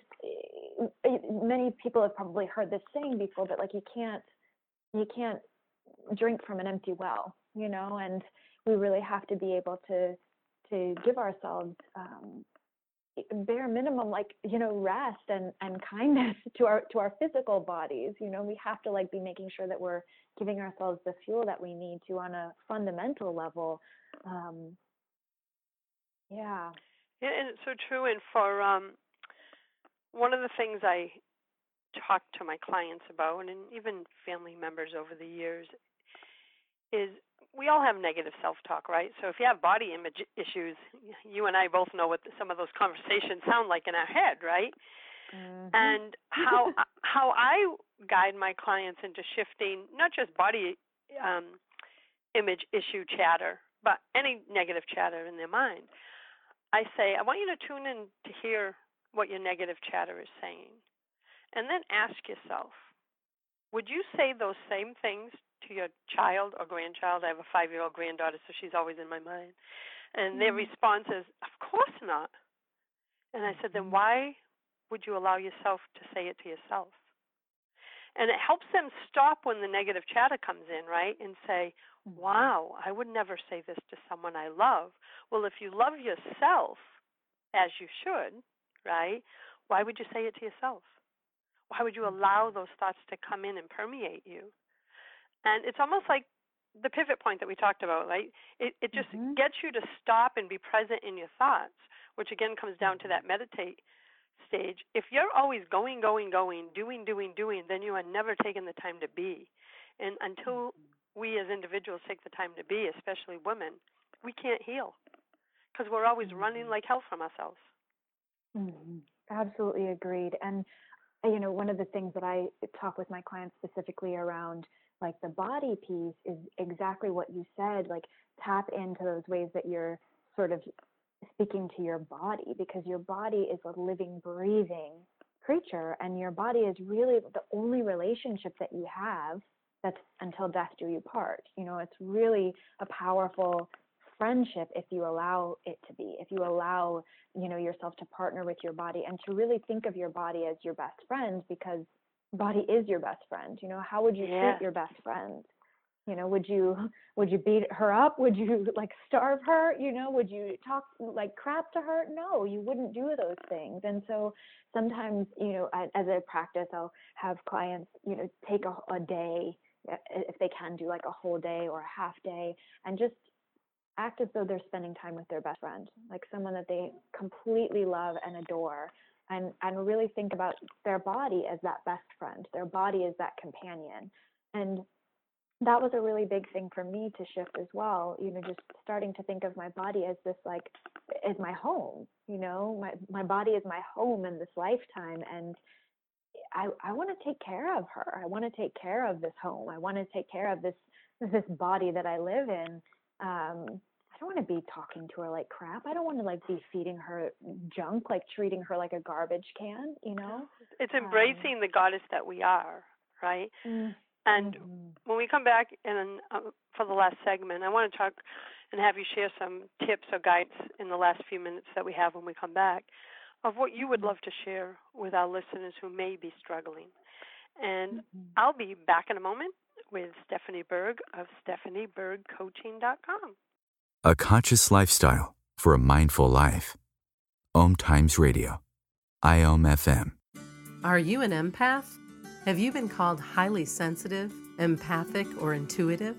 many people have probably heard this saying before, but like you can't, you can't drink from an empty well, you know, and we really have to be able to, to give ourselves um, bare minimum, like, you know, rest and, and kindness to our, to our physical bodies. You know, we have to like be making sure that we're giving ourselves the fuel that we need to on a fundamental level. Um, yeah. Yeah, and it's so true. And for um, one of the things I talk to my clients about, and even family members over the years, is we all have negative self-talk, right? So if you have body image issues, you and I both know what some of those conversations sound like in our head, right? Mm-hmm. And how how I guide my clients into shifting not just body um, image issue chatter, but any negative chatter in their mind. I say, I want you to tune in to hear what your negative chatter is saying. And then ask yourself, would you say those same things to your child or grandchild? I have a five-year-old granddaughter, so she's always in my mind. And their response is, of course not. And I said, then why would you allow yourself to say it to yourself? And it helps them stop when the negative chatter comes in, right, and say, wow, I would never say this to someone I love. Well, if you love yourself, as you should, right, why would you say it to yourself? Why would you allow those thoughts to come in and permeate you? And it's almost like the pivot point that we talked about, right? It, it just mm-hmm. gets you to stop and be present in your thoughts, which again comes down to that meditate stage. If you're always going, going, going, doing, doing, doing, then you are never taking the time to be. And until we as individuals take the time to be, especially women, we can't heal because we're always running like hell from ourselves. Mm-hmm. Absolutely agreed. And, you know, one of the things that I talk with my clients specifically around like the body piece is exactly what you said, like tap into those ways that you're sort of speaking to your body, because your body is a living, breathing creature, and your body is really the only relationship that you have that's until death do you part. You know, it's really a powerful friendship if you allow it to be, if you allow, you know, yourself to partner with your body and to really think of your body as your best friend, because body is your best friend. You know, how would you yeah. treat your best friend? You know, would you would you beat her up? Would you like starve her? You know, would you talk like crap to her? No, you wouldn't do those things. And so sometimes, you know, I, as a practice, I'll have clients, you know, take a, a day, if they can do like a whole day or a half day, and just act as though they're spending time with their best friend, like someone that they completely love and adore, and, and really think about their body as that best friend. Their body is that companion. And that was a really big thing for me to shift as well, you know, just starting to think of my body as this, like, as my home, you know, my, my body is my home in this lifetime. And I, I want to take care of her. I want to take care of this home. I want to take care of this, this body that I live in. Um, I don't want to be talking to her like crap. I don't want to like be feeding her junk, like treating her like a garbage can, you know? It's embracing um, the goddess that we are, right? Mm-hmm. And when we come back in, uh, for the last segment, I want to talk and have you share some tips or guides in the last few minutes that we have when we come back of what you would love to share with our listeners who may be struggling. And mm-hmm. I'll be back in a moment with Stephanie Berg of stephanie berg coaching dot com. A conscious lifestyle for a mindful life. Om Times Radio. I O M F M. Are you an empath? Have you been called highly sensitive, empathic, or intuitive?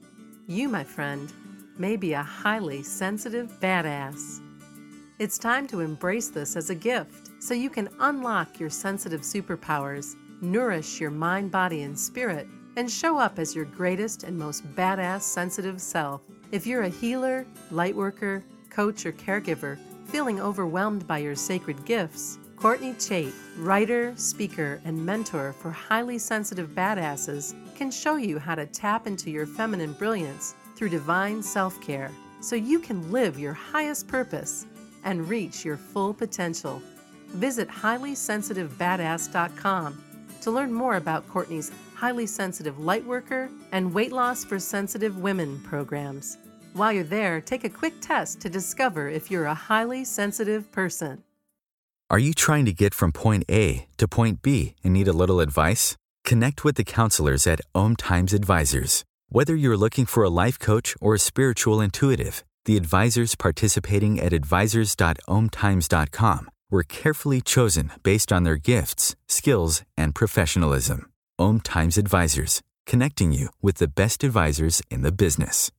You, my friend, may be a highly sensitive badass. It's time to embrace this as a gift so you can unlock your sensitive superpowers, nourish your mind, body, and spirit, and show up as your greatest and most badass sensitive self. If you're a healer, lightworker, coach, or caregiver, Feeling overwhelmed by your sacred gifts? Courtney Chait, writer, speaker, and mentor for highly sensitive badasses, can show you how to tap into your feminine brilliance through divine self-care so you can live your highest purpose and reach your full potential. Visit highly sensitive badass dot com to learn more about Courtney's Highly Sensitive Lightworker and Weight Loss for Sensitive Women programs. While you're there, take a quick test to discover if you're a highly sensitive person. Are you trying to get from point A to point B and need a little advice? Connect with the counselors at Om Times Advisors. Whether you're looking for a life coach or a spiritual intuitive, the advisors participating at advisors dot om times dot com were carefully chosen based on their gifts, skills, and professionalism. Om Times Advisors, connecting you with the best advisors in the business.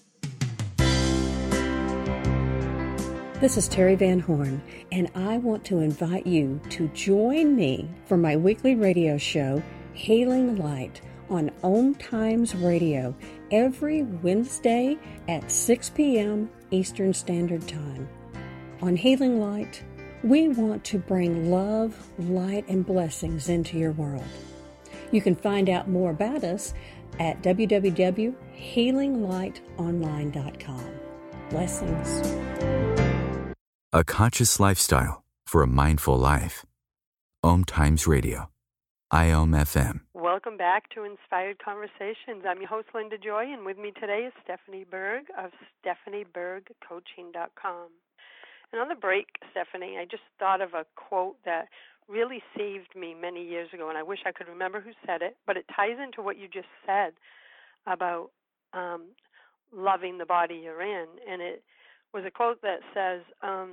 This is Terry Van Horn, and I want to invite you to join me for my weekly radio show, Healing Light, on Om Times Radio every Wednesday at six p.m. Eastern Standard Time. On Healing Light, we want to bring love, light, and blessings into your world. You can find out more about us at w w w dot healing light online dot com. Blessings. A conscious lifestyle for a mindful life. Om Times Radio. I O M F M. Welcome back to Inspired Conversations. I'm your host, Linda Joy, and with me today is Stephanie Berg of stephanie berg coaching dot com. And on the break, Stephanie, I just thought of a quote that really saved me many years ago, and I wish I could remember who said it, but it ties into what you just said about um, loving the body you're in. And it was a quote that says, um,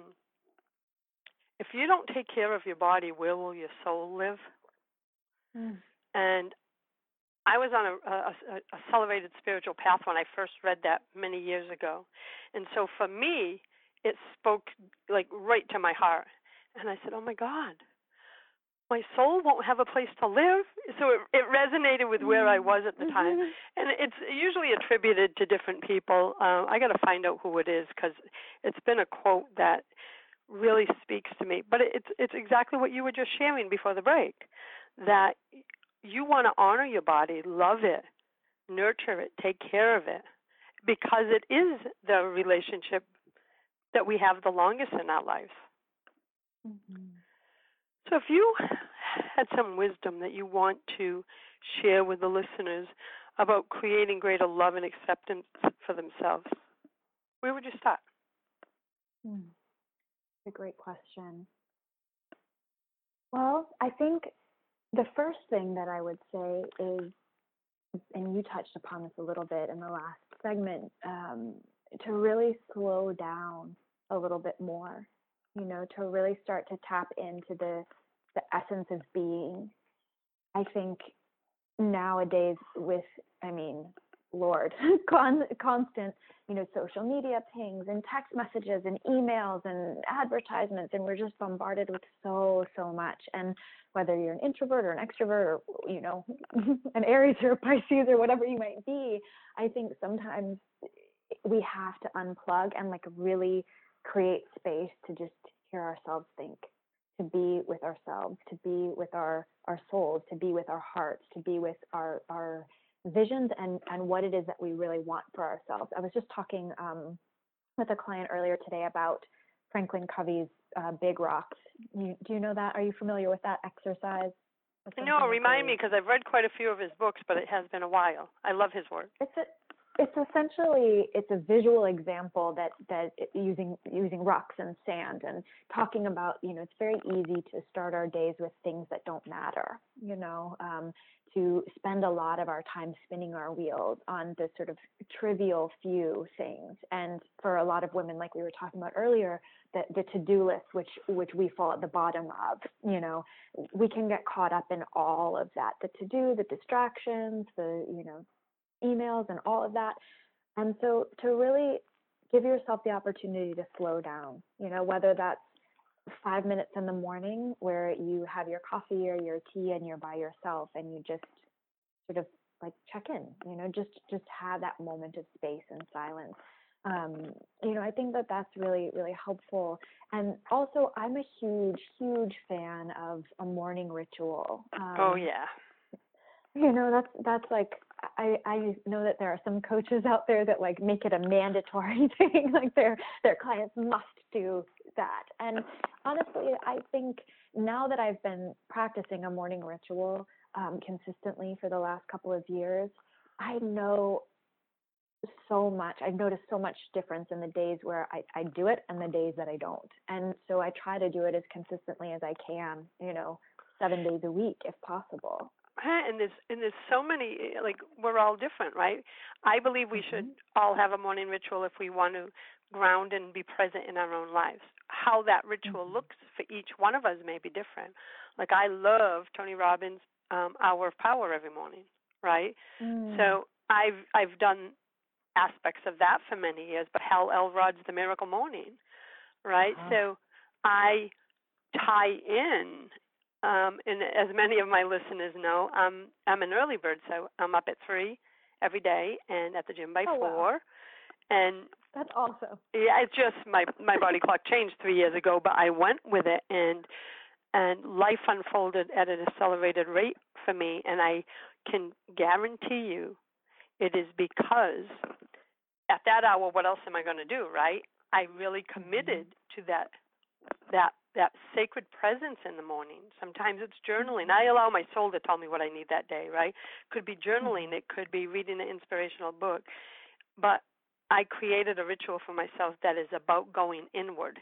if you don't take care of your body, where will your soul live? Mm. And I was on a, a, a accelerated spiritual path when I first read that many years ago. And so for me, it spoke like right to my heart. And I said, oh my God, my soul won't have a place to live. So it, it resonated with where I was at the mm-hmm. time. And it's usually attributed to different people. Uh, I got to find out who it is because it's been a quote that really speaks to me. But it's it's exactly what you were just sharing before the break, that you want to honor your body, love it, nurture it, take care of it, because it is the relationship that we have the longest in our lives. Mm-hmm. So if you had some wisdom that you want to share with the listeners about creating greater love and acceptance for themselves, where would you start? Hmm. A great question. Well, I think the first thing that I would say is, and you touched upon this a little bit in the last segment, um, to really slow down a little bit more, you know, to really start to tap into the the essence of being. I think nowadays with, I mean, Lord, con- constant, you know, social media pings and text messages and emails and advertisements, and we're just bombarded with so, so much. And whether you're an introvert or an extrovert or, you know, an Aries or a Pisces or whatever you might be, I think sometimes we have to unplug and like really create space to just hear ourselves think, to be with ourselves, to be with our, our souls, to be with our hearts, to be with our, our visions and, and what it is that we really want for ourselves. I was just talking um, with a client earlier today about Franklin Covey's uh, Big Rocks. You, do you know that? Are you familiar with that exercise? No, remind me, because I've read quite a few of his books, but it has been a while. I love his work. It's a, it's essentially, it's a visual example that, that it, using using rocks and sand and talking about, you know, it's very easy to start our days with things that don't matter, you know, um, to spend a lot of our time spinning our wheels on the sort of trivial few things. And for a lot of women, like we were talking about earlier, the, the to-do list, which which we fall at the bottom of, you know, we can get caught up in all of that, the to-do, the distractions, the, you know, emails and all of that. And so to really give yourself the opportunity to slow down, you know, whether that's five minutes in the morning where you have your coffee or your tea and you're by yourself and you just sort of like check in, you know, just, just have that moment of space and silence. Um, you know, I think that that's really, really helpful. And also, I'm a huge, huge fan of a morning ritual. Um, Oh, yeah. You know, that's that's like I I know that there are some coaches out there that like make it a mandatory thing, like their their clients must do that. And honestly, I think now that I've been practicing a morning ritual um, consistently for the last couple of years, I know so much. I've noticed so much difference in the days where I, I do it and the days that I don't. And so I try to do it as consistently as I can, you know, seven days a week if possible. And there's and there's so many, like, we're all different, right? I believe we Mm-hmm. should all have a morning ritual if we want to ground and be present in our own lives. How that ritual Mm-hmm. looks for each one of us may be different. Like, I love Tony Robbins' um, Hour of Power every morning, right? Mm. So I've I've done aspects of that for many years, but Hal Elrod's The Miracle Morning, right? Uh-huh. So I tie in, um, and as many of my listeners know, um, I'm an early bird, so I'm up at three every day and at the gym by Oh, four. wow. And That's awesome. yeah, it's just my my body clock changed three years ago, but I went with it, and and life unfolded at an accelerated rate for me, and I can guarantee you it is because at that hour, what else am I going to do, right? I really committed mm-hmm. to that that that sacred presence in the morning. Sometimes it's journaling. I allow my soul to tell me what I need that day, right? Could be journaling. Mm-hmm. It could be reading an inspirational book. But I created a ritual for myself that is about going inward,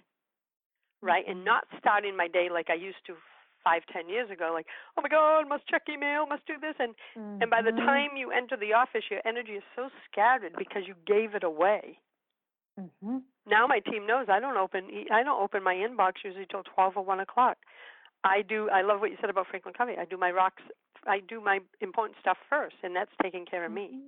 right? Mm-hmm. And not starting my day like I used to five, ten years ago, like, oh, my God, must check email, must do this. And, mm-hmm. and by the time you enter the office, your energy is so scattered because you gave it away. Mm-hmm. Now my team knows I don't open I don't open my inbox usually till twelve or one o'clock. I do. I love what you said about Franklin Covey. I do my rocks. I do my important stuff first, and that's taking care of me.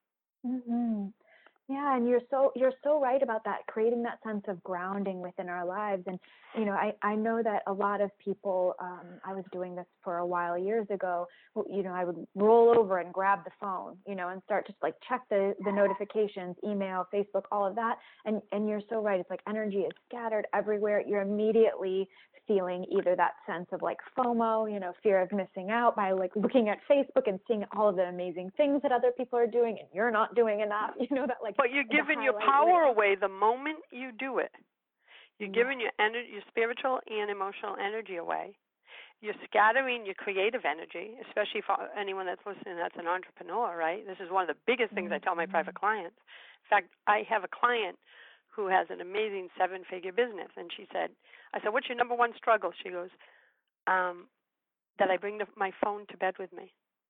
Mm-hmm. Yeah, and you're so you're so right about that, creating that sense of grounding within our lives. And you know, I, I know that a lot of people. Um, I was doing this for a while years ago. You know, I would roll over and grab the phone, you know, and start to like check the the notifications, email, Facebook, all of that. And and you're so right. It's like energy is scattered everywhere. You're immediately feeling either that sense of like FOMO, you know, fear of missing out by like looking at Facebook and seeing all of the amazing things that other people are doing and you're not doing enough, you know, that like. But you're giving your power away the moment you do it. You're yeah. giving your energy, your spiritual and emotional energy away. You're scattering your creative energy, especially for anyone that's listening that's an entrepreneur, right? This is one of the biggest things mm-hmm. I tell my private clients. In fact, I have a client who has an amazing seven-figure business, and she said, I said, what's your number one struggle? She goes, um, that I bring the, my phone to bed with me.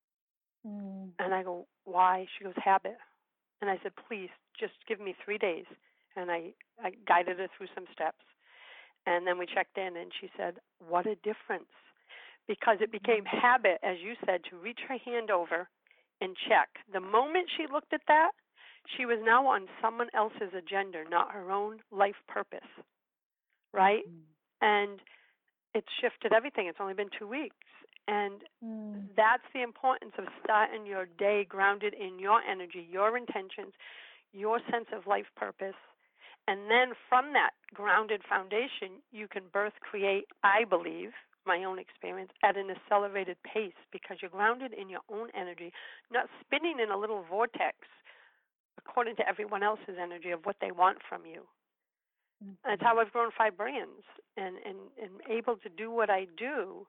Mm. And I go, why? She goes, habit. And I said, please, just give me three days. And I, I guided her through some steps. And then we checked in, and she said, what a difference. Because it became habit, as you said, to reach her hand over and check. The moment she looked at that, she was now on someone else's agenda, not her own life purpose, right? Mm. And it's shifted everything. It's only been two weeks. And mm. that's the importance of starting your day grounded in your energy, your intentions, your sense of life purpose. And then from that grounded foundation, you can birth, create, I believe, my own experience, at an accelerated pace because you're grounded in your own energy, not spinning in a little vortex according to everyone else's energy of what they want from you. Mm-hmm. That's how I've grown five brands and, and, and able to do what I do.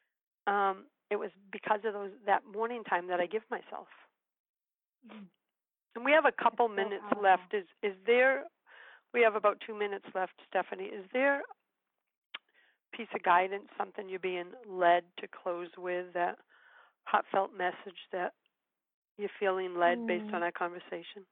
Um, it was because of those that morning time that I give myself. Mm-hmm. And we have a couple so minutes powerful. left. Is is there, we have about two minutes left, Stephanie. Is there a piece of guidance, something you're being led to close with, that heartfelt message that you're feeling led mm. based on our conversation?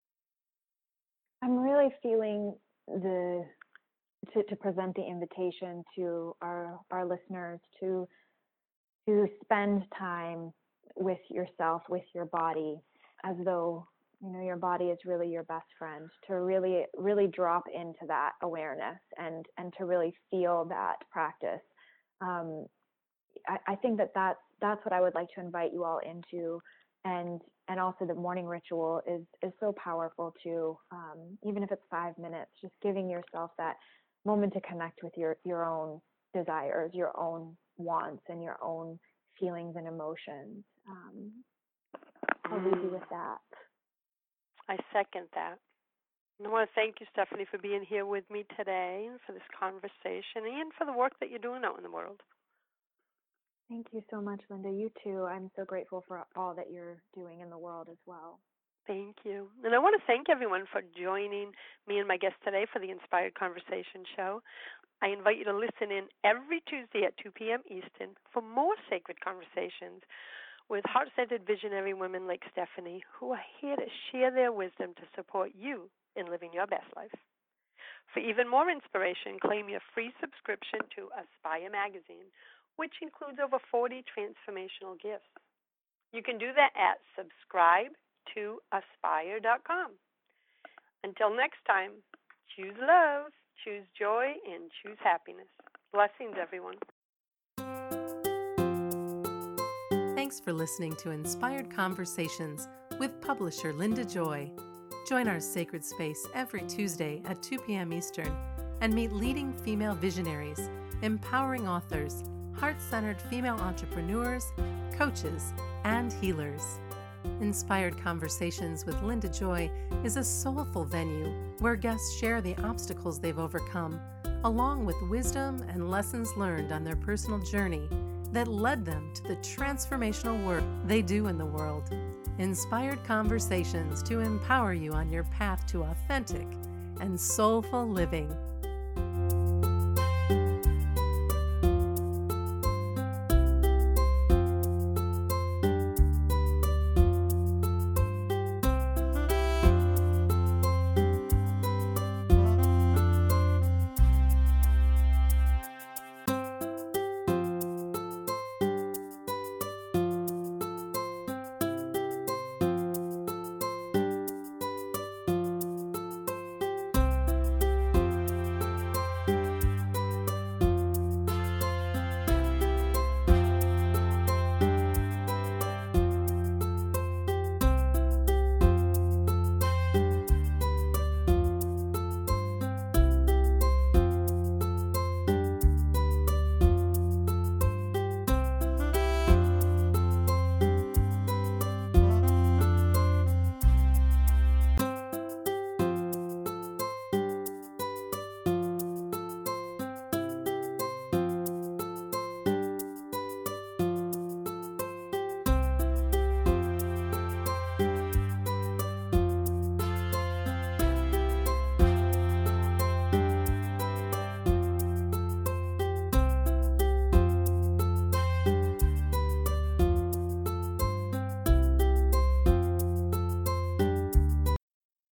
I'm really feeling the to, to present the invitation to our, our listeners to to spend time with yourself, with your body, as though you know your body is really your best friend. To really really drop into that awareness and and to really feel that practice. Um, I, I think that that's that's what I would like to invite you all into and and also the morning ritual is is so powerful too. Um, even if it's five minutes, just giving yourself that moment to connect with your your own desires, your own wants, and your own feelings and emotions. Um, I'll leave you with that. I second that. And I want to thank you, Stephanie, for being here with me today and for this conversation and for the work that you're doing out in the world. Thank you so much, Linda. You too. I'm so grateful for all that you're doing in the world as well. Thank you. And I want to thank everyone for joining me and my guest today for the Inspired Conversation show. I invite you to listen in every Tuesday at two p.m. Eastern for more sacred conversations with heart-centered visionary women like Stephanie, who are here to share their wisdom to support you in living your best life. For even more inspiration, claim your free subscription to Aspire magazine, which includes over forty transformational gifts. You can do that at subscribe to aspire dot com. Until next time, choose love, choose joy, and choose happiness. Blessings, everyone. Thanks for listening to Inspired Conversations with publisher Linda Joy. Join our sacred space every Tuesday at two p.m. Eastern and meet leading female visionaries, empowering authors, heart-centered female entrepreneurs, coaches, and healers. Inspired Conversations with Linda Joy is a soulful venue where guests share the obstacles they've overcome, along with wisdom and lessons learned on their personal journey that led them to the transformational work they do in the world. Inspired Conversations to empower you on your path to authentic and soulful living.